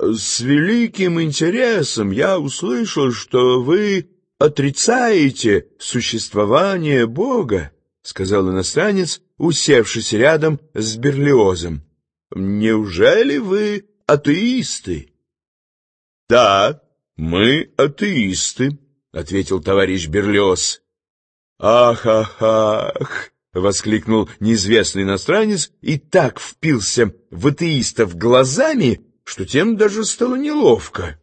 с великим интересом я услышал, что вы отрицаете существование Бога, — сказал иностранец, усевшись рядом с Берлиозом. — Неужели вы атеисты? — Да, мы атеисты, — ответил товарищ Берлиоз. — Ах! — воскликнул неизвестный иностранец и так впился в атеистов глазами, что тем даже стало неловко.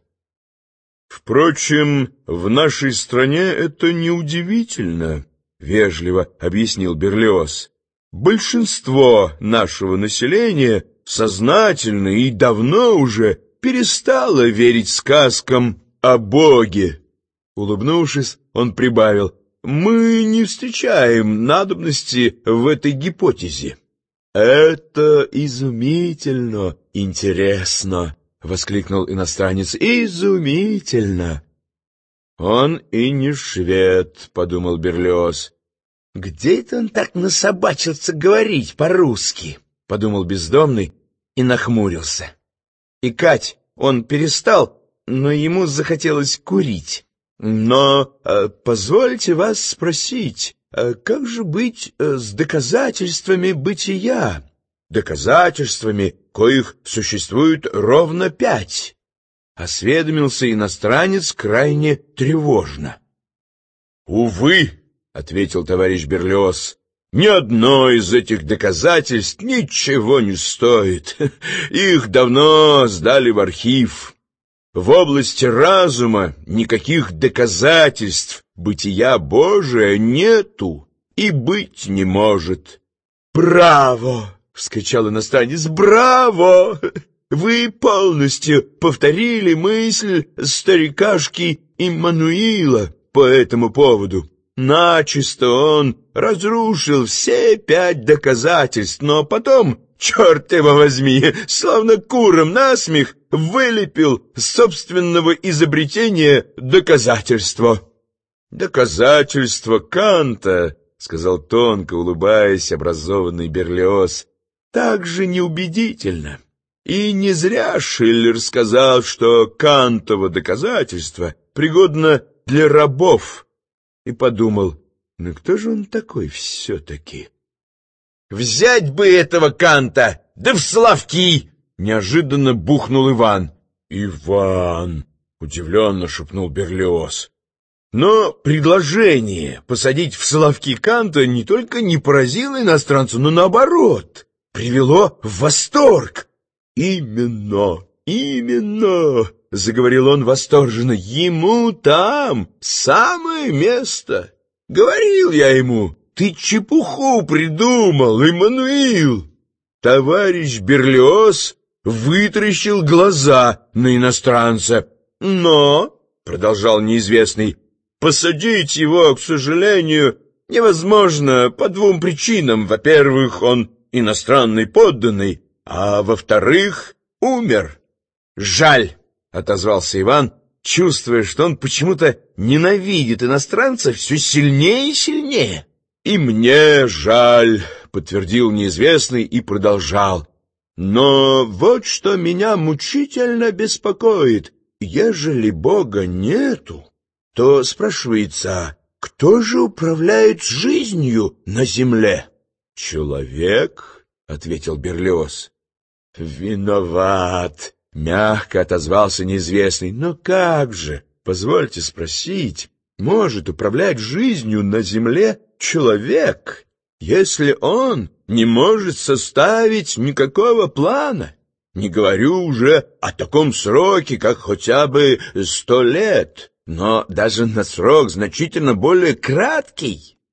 — Впрочем, в нашей стране это неудивительно, — вежливо объяснил Берлиоз. — Большинство нашего населения сознательно и давно уже перестало верить сказкам о Боге. Улыбнувшись, он прибавил: мы не встречаем надобности в этой гипотезе. — Это изумительно интересно! — воскликнул иностранец. — Изумительно! — Он и не швед, — подумал Берлиоз. — Где это он так насобачился говорить по-русски? — подумал бездомный и нахмурился. И Кать он перестал, но ему захотелось курить. Но позвольте вас спросить, как же быть с доказательствами бытия? Доказательствами, коих существует ровно 5. Осведомился иностранец крайне тревожно. — Увы, — ответил товарищ Берлиоз, — ни одно из этих доказательств ничего не стоит. Их давно сдали в архив. В области разума никаких доказательств бытия Божия нету и быть не может. — Браво! — вскричал иностранец. — Браво! Вы полностью повторили мысль старикашки Иммануила по этому поводу. Начисто он разрушил все 5 доказательств, но потом, черт его возьми, словно куром насмех, вылепил собственного изобретения доказательство. — Доказательство Канта, — сказал тонко улыбаясь образованный Берлиоз, — так же неубедительно. И не зря Шиллер сказал, что Кантово доказательство пригодно для рабов. И подумал: ну кто же он такой все-таки? — Взять бы этого Канта, да в Соловки! — неожиданно бухнул Иван. — Иван! — удивленно шепнул Берлиоз. Но предложение посадить в Соловки Канта не только не поразило иностранца, но наоборот привело в восторг. — Именно! — заговорил он восторженно, — ему там самое место. Говорил я ему: ты чепуху придумал, Иммануил. Товарищ Берлиоз вытаращил глаза на иностранца. Но, — продолжал неизвестный, — посадить его, к сожалению, невозможно по 2 причинам. Во-первых, он иностранный подданный, а во-вторых, умер. — Жаль, — отозвался Иван, чувствуя, что он почему-то ненавидит иностранца все сильнее и сильнее. — И мне жаль, — подтвердил неизвестный и продолжал. — Но вот что меня мучительно беспокоит. Ежели Бога нету, то спрашивается, кто же управляет жизнью на земле? — Человек, — ответил Берлиоз. — Виноват, — мягко отозвался неизвестный. — Но как же, позвольте спросить, может управлять жизнью на земле человек, если он не может составить никакого плана? Не говорю уже о таком сроке, как хотя бы 100 лет, но даже на срок значительно более краткий.